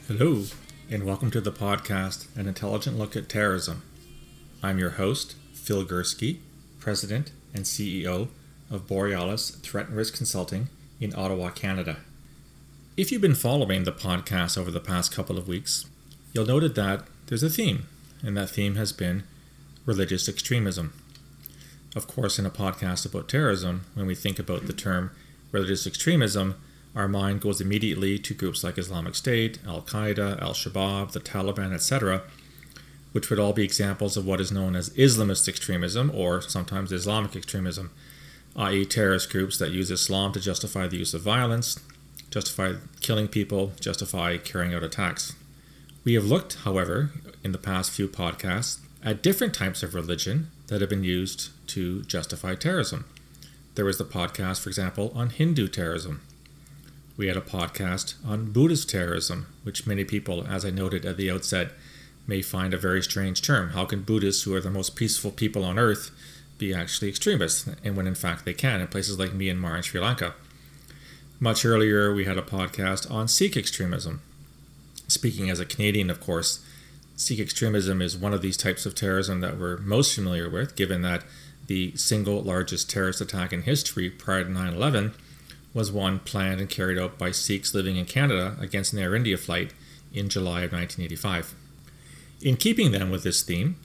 Hello, and welcome to the podcast, An Intelligent Look at Terrorism. I'm your host, Phil Gursky, President and CEO of Borealis Threat and Risk Consulting in Ottawa, Canada. If you've been following the podcast over the past couple of weeks, you'll note that there's a theme, and that theme has been religious extremism. Of course, in a podcast about terrorism, when we think about the term religious extremism, our mind goes immediately to groups like Islamic State, Al-Qaeda, Al-Shabaab, the Taliban, etc., which would all be examples of what is known as Islamist extremism, or sometimes Islamic extremism, i.e. terrorist groups that use Islam to justify the use of violence, justify killing people, justify carrying out attacks. We have looked, however, in the past few podcasts, at different types of religion that have been used to justify terrorism. There was the podcast, for example, on Hindu terrorism. We had a podcast on Buddhist terrorism, which many people, as I noted at the outset, may find a very strange term. How can Buddhists, who are the most peaceful people on earth, be actually extremists? And when in fact they can in places like Myanmar and Sri Lanka. Much earlier, we had a podcast on Sikh extremism. Speaking as a Canadian, of course, Sikh extremism is one of these types of terrorism that we're most familiar with, given that the single largest terrorist attack in history prior to 9/11 was one planned and carried out by Sikhs living in Canada against an Air India flight in July of 1985. In keeping then with this theme,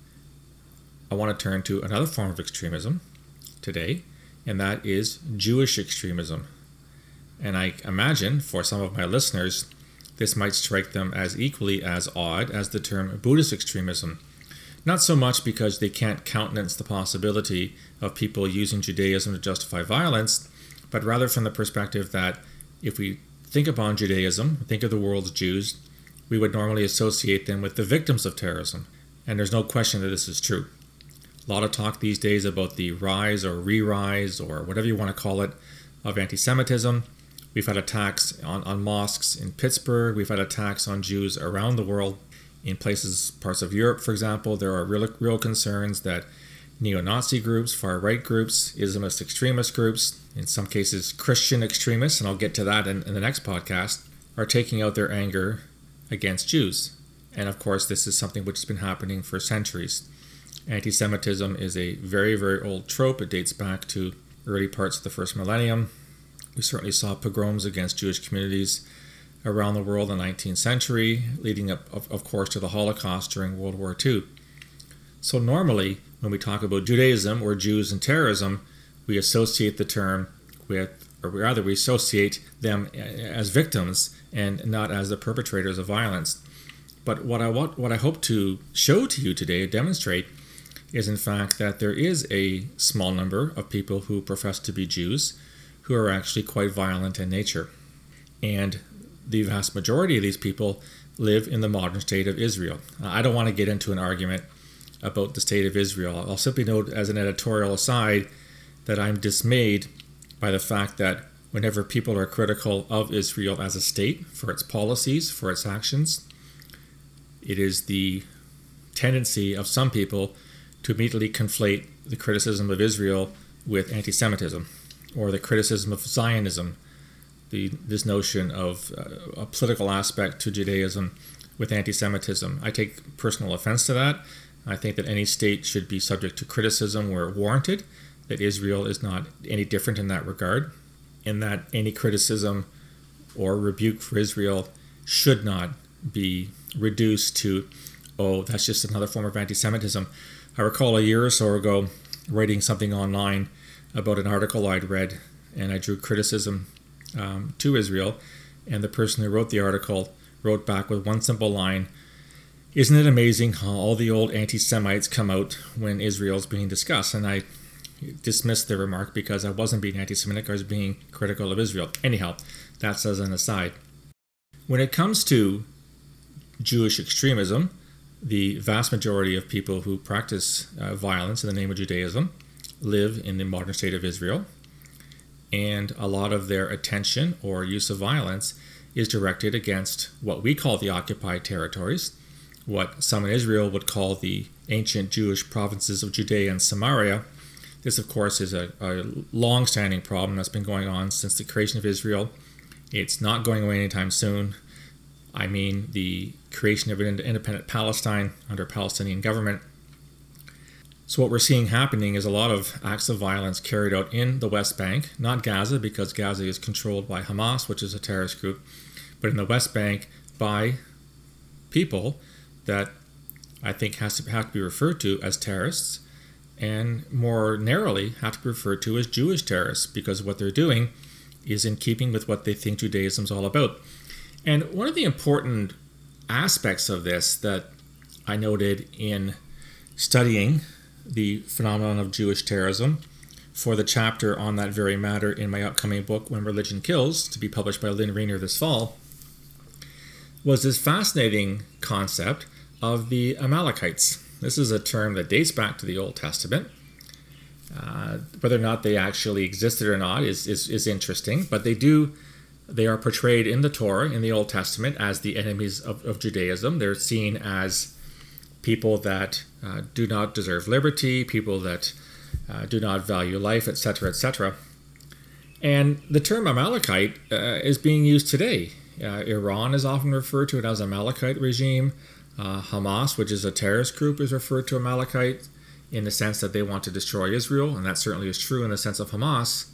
I want to turn to another form of extremism today, and that is Jewish extremism. And I imagine for some of my listeners, this might strike them as equally as odd as the term Buddhist extremism. Not so much because they can't countenance the possibility of people using Judaism to justify violence, but rather from the perspective that if we think upon Judaism, think of the world's Jews, we would normally associate them with the victims of terrorism. And there's no question that this is true. A lot of talk these days about the rise or re-rise or whatever you want to call it of anti-Semitism. We've had attacks on mosques in Pittsburgh. We've had attacks on Jews around the world. In parts of Europe, for example, there are real concerns that neo-Nazi groups, far-right groups, Islamist extremist groups, in some cases Christian extremists, and I'll get to that in the next podcast, are taking out their anger against Jews. And of course, this is something which has been happening for centuries. Anti-Semitism is a very, very old trope. It dates back to early parts of the first millennium. We certainly saw pogroms against Jewish communities around the world in the 19th century, leading up, of course, to the Holocaust during World War II. So normally, when we talk about Judaism or Jews and terrorism, we associate the term with, or rather we associate them as victims and not as the perpetrators of violence. But what I hope to show to you today, demonstrate, is in fact that there is a small number of people who profess to be Jews who are actually quite violent in nature. And the vast majority of these people live in the modern state of Israel. I don't want to get into an argument about the state of Israel. I'll simply note as an editorial aside that I'm dismayed by the fact that whenever people are critical of Israel as a state, for its policies, for its actions, it is the tendency of some people to immediately conflate the criticism of Israel with anti-Semitism, or the criticism of Zionism, this notion of a political aspect to Judaism with anti-Semitism. I take personal offense to that. I think that any state should be subject to criticism where warranted, that Israel is not any different in that regard, and that any criticism or rebuke for Israel should not be reduced to, oh, that's just another form of anti-Semitism. I recall a year or so ago writing something online about an article I'd read, and I drew criticism to Israel, and the person who wrote the article wrote back with one simple line: "Isn't it amazing how all the old anti-Semites come out when Israel's being discussed?" And I dismissed the remark because I wasn't being anti-Semitic, I was being critical of Israel. Anyhow, that's as an aside. When it comes to Jewish extremism, the vast majority of people who practice violence in the name of Judaism live in the modern state of Israel, and a lot of their attention or use of violence is directed against what we call the occupied territories, what some in Israel would call the ancient Jewish provinces of Judea and Samaria. This, of course, is a long-standing problem that's been going on since the creation of Israel. It's not going away anytime soon. I mean the creation of an independent Palestine under a Palestinian government. So what we're seeing happening is a lot of acts of violence carried out in the West Bank, not Gaza, because Gaza is controlled by Hamas, which is a terrorist group, but in the West Bank by people that I think have to be referred to as terrorists, and more narrowly have to be referred to as Jewish terrorists, because what they're doing is in keeping with what they think Judaism is all about. And one of the important aspects of this that I noted in studying the phenomenon of Jewish terrorism for the chapter on that very matter in my upcoming book, When Religion Kills, to be published by Lynn Reiner this fall, was this fascinating concept of the Amalekites. This is a term that dates back to the Old Testament. Whether or not they actually existed or not is interesting, but they are portrayed in the Torah, in the Old Testament, as the enemies of Judaism. They're seen as people that do not deserve liberty, people that do not value life, etc., etc. And the term Amalekite is being used today. Iran is often referred to it as Amalekite regime. Hamas, which is a terrorist group, is referred to Amalekite in the sense that they want to destroy Israel, and that certainly is true in the sense of Hamas.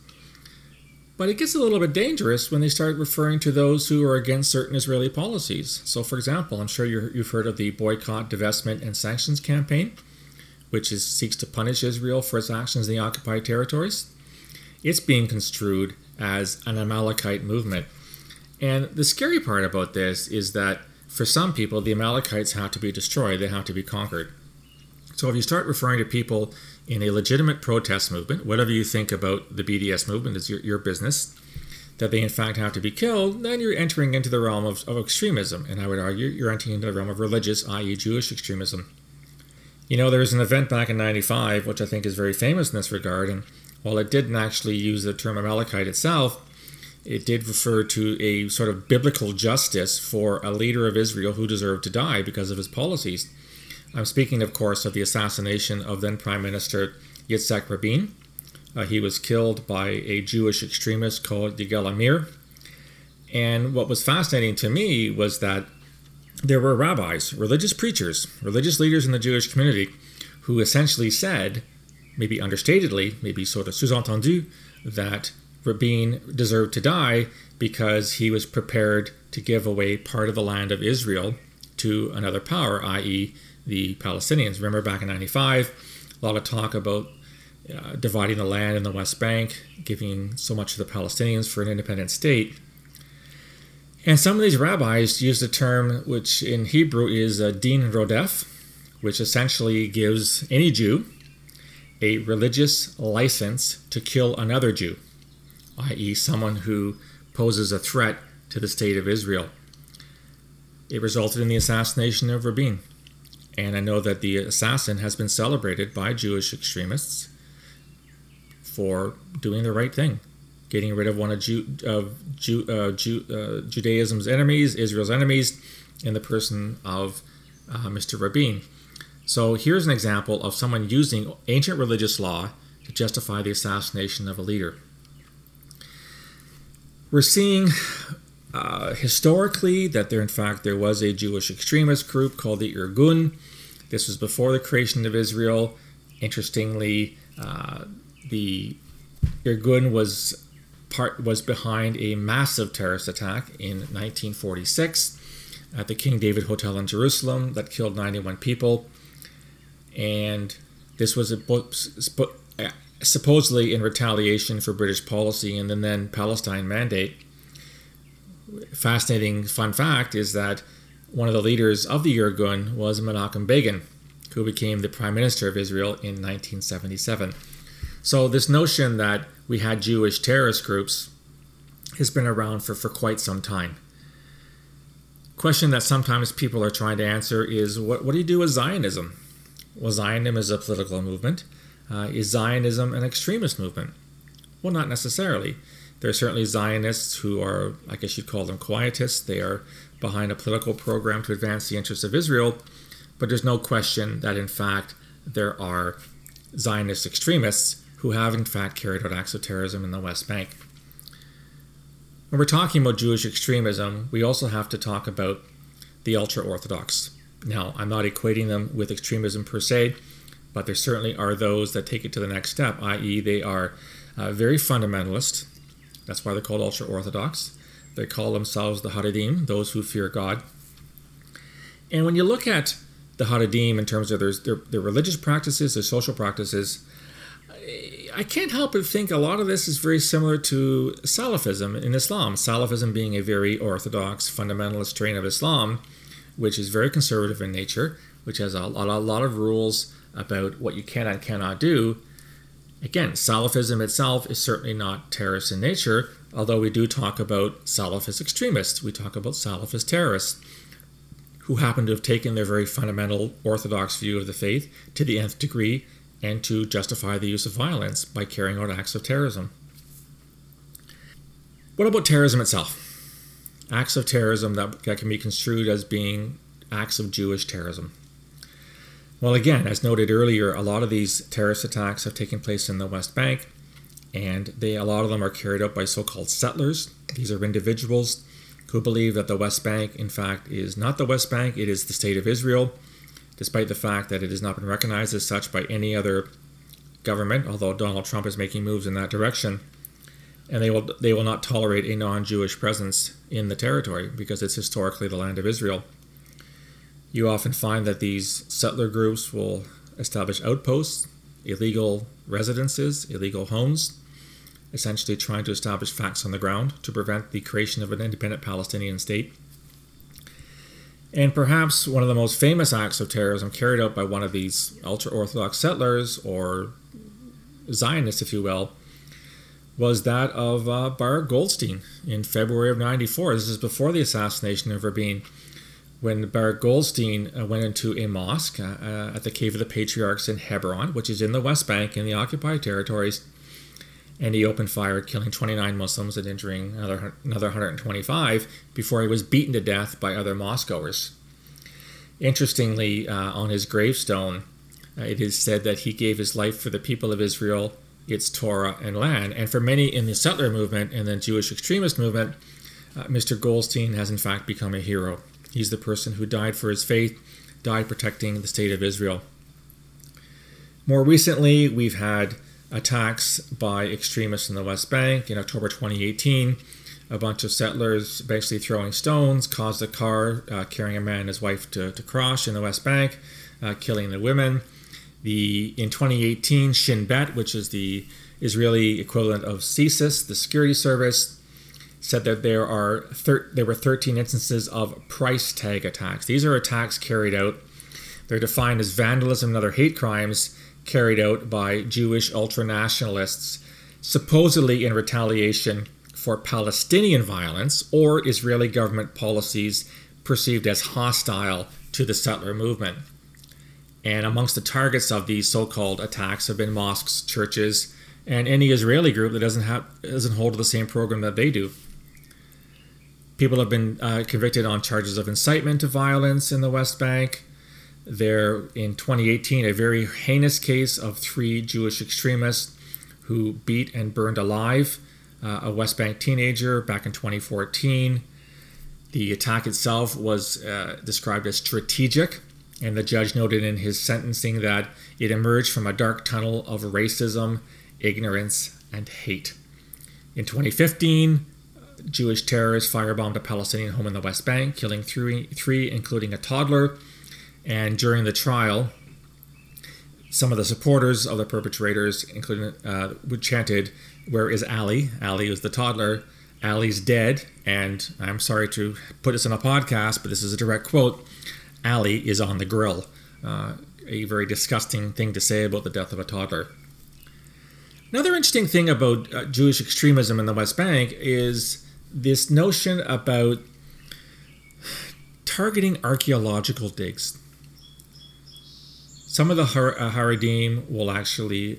But it gets a little bit dangerous when they start referring to those who are against certain Israeli policies. So, for example, I'm sure you've heard of the Boycott, Divestment, and Sanctions campaign, which seeks to punish Israel for its actions in the occupied territories. It's being construed as an Amalekite movement. And the scary part about this is that for some people, the Amalekites have to be destroyed. They have to be conquered. So if you start referring to people in a legitimate protest movement, whatever you think about the BDS movement is your business, that they in fact have to be killed, then you're entering into the realm of extremism. And I would argue you're entering into the realm of religious, i.e. Jewish extremism. You know, there was an event back in 95, which I think is very famous in this regard, and while it didn't actually use the term Amalekite itself, it did refer to a sort of biblical justice for a leader of Israel who deserved to die because of his policies. I'm speaking, of course, of the assassination of then Prime Minister Yitzhak Rabin. He was killed by a Jewish extremist called Yigal Amir. And what was fascinating to me was that there were rabbis, religious preachers, religious leaders in the Jewish community who essentially said, maybe understatedly, maybe sort of sous-entendu, that Rabin deserved to die because he was prepared to give away part of the land of Israel to another power, i.e. the Palestinians. Remember back in 95, a lot of talk about dividing the land in the West Bank, giving so much to the Palestinians for an independent state. And some of these rabbis used a term which in Hebrew is din rodef, which essentially gives any Jew a religious license to kill another Jew, i.e. someone who poses a threat to the state of Israel. It resulted in the assassination of Rabin. And I know that the assassin has been celebrated by Jewish extremists for doing the right thing, getting rid of one of Judaism's enemies, Israel's enemies, in the person of Mr. Rabin. So here's an example of someone using ancient religious law to justify the assassination of a leader. We're seeing historically that there was a Jewish extremist group called the Irgun. This was before the creation of Israel. Interestingly, the Irgun was behind a massive terrorist attack in 1946 at the King David Hotel in Jerusalem that killed 91 people. And this was supposedly in retaliation for British policy and the then Palestine Mandate. Fascinating fun fact is that one of the leaders of the Irgun was Menachem Begin, who became the Prime Minister of Israel in 1977. So this notion that we had Jewish terrorist groups has been around for quite some time. Question that sometimes people are trying to answer is, what do you do with Zionism? Well, Zionism is a political movement. Is Zionism an extremist movement? Well, not necessarily. There are certainly Zionists who are, I guess you'd call them quietists. They are behind a political program to advance the interests of Israel. But there's no question that, in fact, there are Zionist extremists who have, in fact, carried out acts of terrorism in the West Bank. When we're talking about Jewish extremism, we also have to talk about the ultra-Orthodox. Now, I'm not equating them with extremism per se, but there certainly are those that take it to the next step, i.e. they are very fundamentalist. That's why they're called ultra-Orthodox. They call themselves the Haredim, those who fear God. And when you look at the Haredim in terms of their religious practices, their social practices, I can't help but think a lot of this is very similar to Salafism in Islam. Salafism being a very orthodox, fundamentalist strain of Islam, which is very conservative in nature, which has a lot of rules about what you can and cannot do. Again, Salafism itself is certainly not terrorist in nature, although we do talk about Salafist extremists. We talk about Salafist terrorists who happen to have taken their very fundamental orthodox view of the faith to the nth degree and to justify the use of violence by carrying out acts of terrorism. What about terrorism itself? Acts of terrorism that can be construed as being acts of Jewish terrorism. Well, again, as noted earlier, a lot of these terrorist attacks have taken place in the West Bank, and a lot of them are carried out by so-called settlers. These are individuals who believe that the West Bank, in fact, is not the West Bank, it is the State of Israel, despite the fact that it has not been recognized as such by any other government, although Donald Trump is making moves in that direction. And they will not tolerate a non-Jewish presence in the territory because it's historically the land of Israel. You often find that these settler groups will establish outposts, illegal residences, illegal homes, essentially trying to establish facts on the ground to prevent the creation of an independent Palestinian state. And perhaps one of the most famous acts of terrorism carried out by one of these ultra-Orthodox settlers, or Zionists, if you will, was that of Baruch Goldstein in February of '94. This is before the assassination of Rabin, when Baruch Goldstein went into a mosque at the Cave of the Patriarchs in Hebron, which is in the West Bank in the occupied territories, and he opened fire, killing 29 Muslims and injuring another 125 before he was beaten to death by other mosque-goers. Interestingly, on his gravestone, it is said that he gave his life for the people of Israel, its Torah and land. And for many in the settler movement and the Jewish extremist movement, Mr. Goldstein has in fact become a hero. He's the person who died for his faith, died protecting the state of Israel. More recently, we've had attacks by extremists in the West Bank. In October 2018, a bunch of settlers basically throwing stones caused a car carrying a man and his wife to crash in the West Bank, killing the women. In 2018, Shin Bet, which is the Israeli equivalent of CSIS, the security service, said that there were 13 instances of price tag attacks. These are attacks carried out. They're defined as vandalism and other hate crimes carried out by Jewish ultranationalists, supposedly in retaliation for Palestinian violence or Israeli government policies perceived as hostile to the settler movement. And amongst the targets of these so-called attacks have been mosques, churches, and any Israeli group that doesn't hold to the same program that they do. People have been convicted on charges of incitement to violence in the West Bank. There, in 2018, a very heinous case of 3 Jewish extremists who beat and burned alive a West Bank teenager back in 2014. The attack itself was described as strategic, and the judge noted in his sentencing that it emerged from a dark tunnel of racism, ignorance, and hate. In 2015, Jewish terrorists firebombed a Palestinian home in the West Bank, killing three, including a toddler. And during the trial, some of the supporters of the perpetrators, including, chanted, "Where is Ali?" Ali was the toddler. "Ali's dead." And I'm sorry to put this on a podcast, but this is a direct quote. "Ali is on the grill." A very disgusting thing to say about the death of a toddler. Another interesting thing about Jewish extremism in the West Bank is this notion about targeting archaeological digs. Some of the Haredim will actually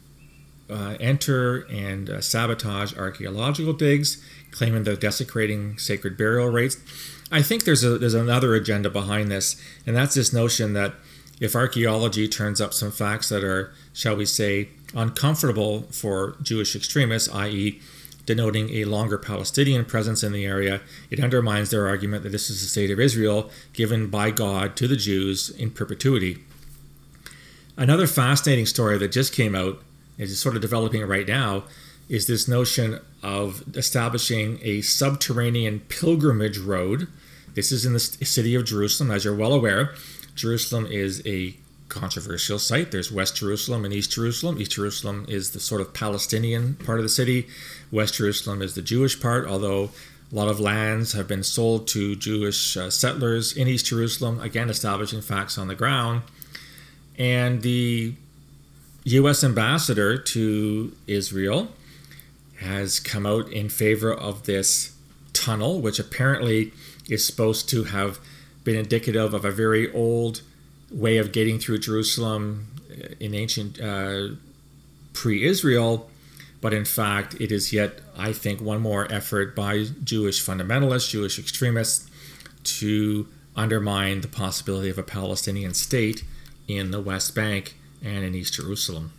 enter and sabotage archaeological digs, claiming they're desecrating sacred burial rites. I think there's another agenda behind this, and that's this notion that if archaeology turns up some facts that are, shall we say, uncomfortable for Jewish extremists, i.e., denoting a longer Palestinian presence in the area, it undermines their argument that this is the state of Israel given by God to the Jews in perpetuity. Another fascinating story that just came out, is sort of developing right now, is this notion of establishing a subterranean pilgrimage road. This is in the city of Jerusalem. As you're well aware, Jerusalem is a controversial site. There's West Jerusalem and East Jerusalem. East Jerusalem is the sort of Palestinian part of the city. West Jerusalem is the Jewish part, although a lot of lands have been sold to Jewish settlers in East Jerusalem, again establishing facts on the ground. And the U.S. ambassador to Israel has come out in favor of this tunnel, which apparently is supposed to have been indicative of a very old way of getting through Jerusalem in ancient pre-Israel. But in fact, it is yet, I think, one more effort by Jewish fundamentalists, Jewish extremists, to undermine the possibility of a Palestinian state in the West Bank and in East Jerusalem.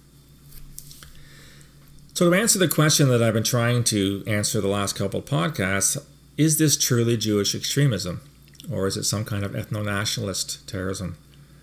So to answer the question that I've been trying to answer the last couple of podcasts, is this truly Jewish extremism, or is it some kind of ethno-nationalist terrorism?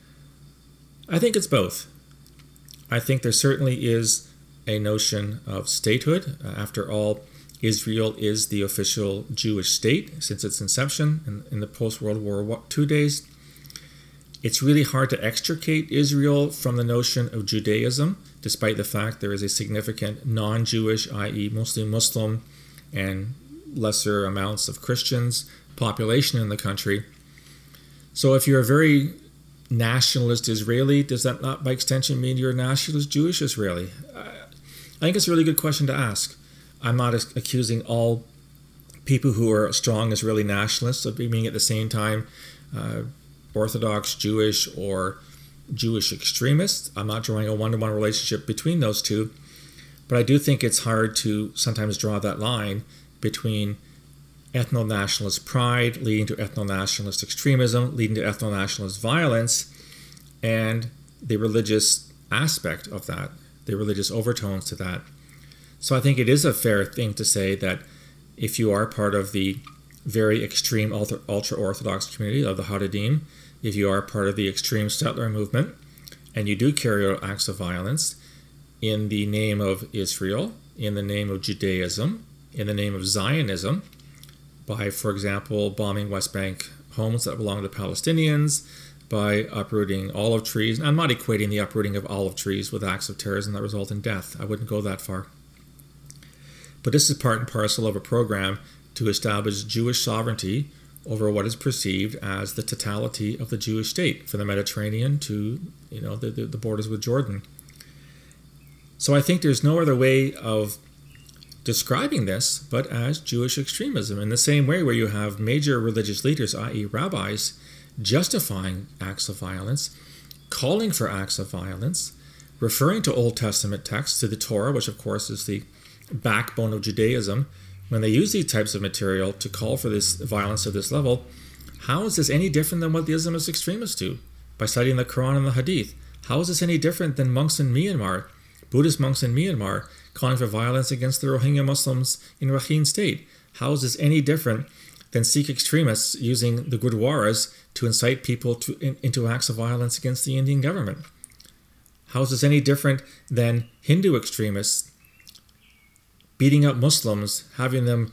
I think it's both. I think there certainly is a notion of statehood. After all, Israel is the official Jewish state since its inception in the post-World War II days. It's really hard to extricate Israel from the notion of Judaism, despite the fact there is a significant non-Jewish, i.e. mostly Muslim and lesser amounts of Christians population in the country. So if you're a very nationalist Israeli, does that not by extension mean you're a nationalist Jewish Israeli? I think it's a really good question to ask. I'm not accusing all people who are strong Israeli nationalists of being at the same time Orthodox Jewish or Jewish extremists. I'm not drawing a one-to-one relationship between those two, but I do think it's hard to sometimes draw that line between ethno-nationalist pride leading to ethno-nationalist extremism, leading to ethno-nationalist violence, and the religious aspect of that, the religious overtones to that. So I think it is a fair thing to say that if you are part of the very extreme ultra-Orthodox community of the Haredim, if you are part of the extreme settler movement, and you do carry out acts of violence in the name of Israel, in the name of Judaism, in the name of Zionism, by, for example, bombing West Bank homes that belong to Palestinians, by uprooting olive trees. I'm not equating the uprooting of olive trees with acts of terrorism that result in death. I wouldn't go that far. But this is part and parcel of a program to establish Jewish sovereignty over what is perceived as the totality of the Jewish state, from the Mediterranean to the borders with Jordan. So I think there's no other way of describing this but as Jewish extremism, in the same way where you have major religious leaders, i.e. rabbis, justifying acts of violence, calling for acts of violence, referring to Old Testament texts, to the Torah, which of course is the backbone of Judaism. When they use these types of material to call for this violence at this level, how is this any different than what the Islamist extremists do by citing the Quran and the Hadith? How is this any different than monks in Myanmar, Buddhist monks in Myanmar, calling for violence against the Rohingya Muslims in Rakhine State? How is this any different than Sikh extremists using the Gurdwaras to incite people into acts of violence against the Indian government? How is this any different than Hindu extremists beating up Muslims, having them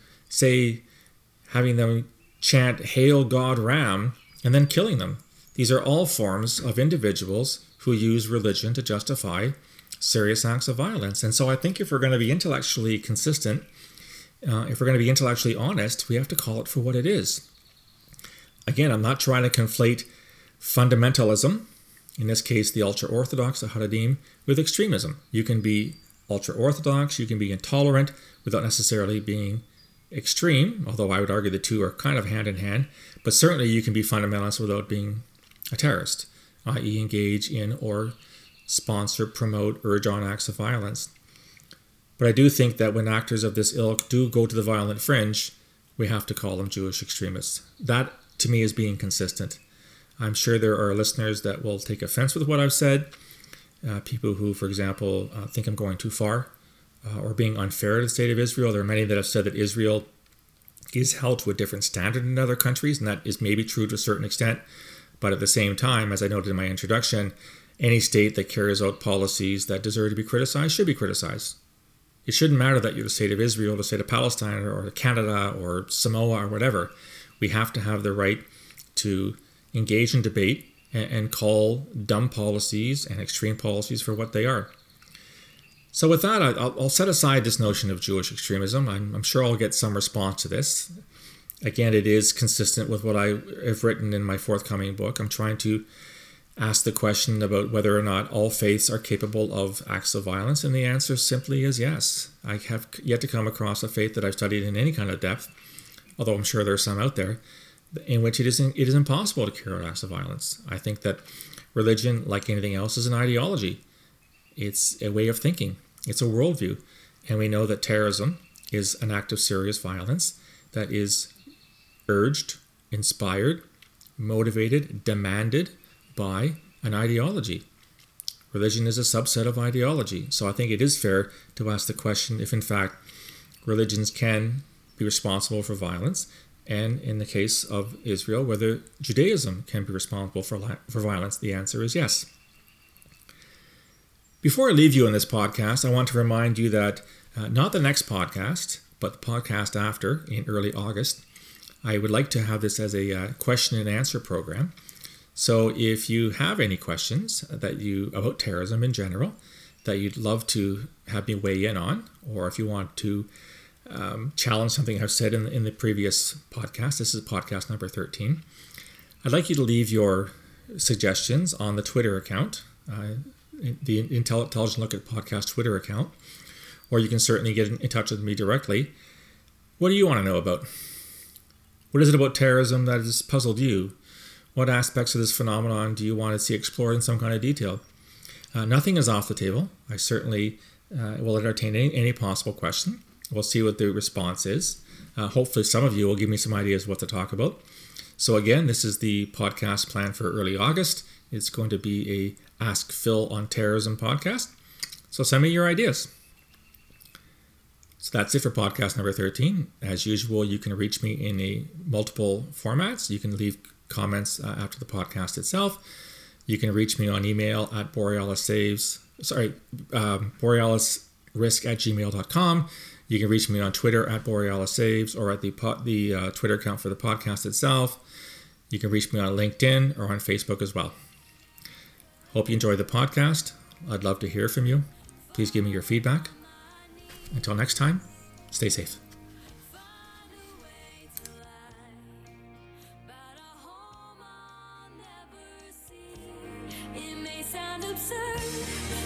chant Hail God Ram, and then killing them? These are all forms of individuals who use religion to justify serious acts of violence. And so I think if we're going to be intellectually consistent, if we're going to be intellectually honest, we have to call it for what it is. Again, I'm not trying to conflate fundamentalism, in this case the ultra-Orthodox, the Haredim, with extremism. You can be ultra-Orthodox, you can be intolerant without necessarily being extreme, although I would argue the two are kind of hand in hand, but certainly you can be fundamentalist without being a terrorist, i.e. engage in or sponsor, promote, urge on acts of violence. But I do think that when actors of this ilk do go to the violent fringe, we have to call them Jewish extremists. That, to me, is being consistent. I'm sure there are listeners that will take offense with what I've said, people who, for example, think I'm going too far or being unfair to the state of Israel. There are many that have said that Israel is held to a different standard in other countries, and that is maybe true to a certain extent. But at the same time, as I noted in my introduction, any state that carries out policies that deserve to be criticized should be criticized. It shouldn't matter that you're the state of Israel, the state of Palestine, or Canada, or Samoa, or whatever. We have to have the right to engage in debate and call dumb policies and extreme policies for what they are. So with that, I'll set aside this notion of Jewish extremism. I'm sure I'll get some response to this. Again, it is consistent with what I have written in my forthcoming book. I'm trying to ask the question about whether or not all faiths are capable of acts of violence, and the answer simply is yes. I have yet to come across a faith that I've studied in any kind of depth, although I'm sure there are some out there, in which it is impossible to carry out acts of violence. I think that religion, like anything else, is an ideology. It's a way of thinking. It's a worldview. And we know that terrorism is an act of serious violence that is urged, inspired, motivated, demanded by an ideology. Religion is a subset of ideology. So I think it is fair to ask the question if, in fact, religions can be responsible for violence, and in the case of Israel, whether Judaism can be responsible for violence. The answer is yes. Before I leave you on this podcast, I want to remind you that not the next podcast, but the podcast after, in early August, I would like to have this as a question and answer program. So if you have any questions about terrorism in general that you'd love to have me weigh in on, or if you want to challenge something I've said in the previous podcast, this is podcast number 13, I'd like you to leave your suggestions on the Twitter account, the Intelligent Look at Podcast Twitter account, or you can certainly get in touch with me directly. What do you want to know about? What is it about terrorism that has puzzled you? What aspects of this phenomenon do you want to see explored in some kind of detail? Nothing is off the table. I certainly will entertain any possible question. We'll see what the response is. Hopefully some of you will give me some ideas what to talk about. So again, this is the podcast planned for early August. It's going to be a Ask Phil on Terrorism podcast. So send me your ideas. So that's it for podcast number 13. As usual, you can reach me in multiple formats. You can leave comments after the podcast itself. You can reach me on email at borealisrisk@gmail.com. You can reach me on Twitter at borealissaves, or at the Twitter account for the podcast itself. You can reach me on LinkedIn or on Facebook as well. Hope you enjoy the podcast. I'd love to hear from you. Please give me your feedback. Until next time, stay safe. It may sound absurd,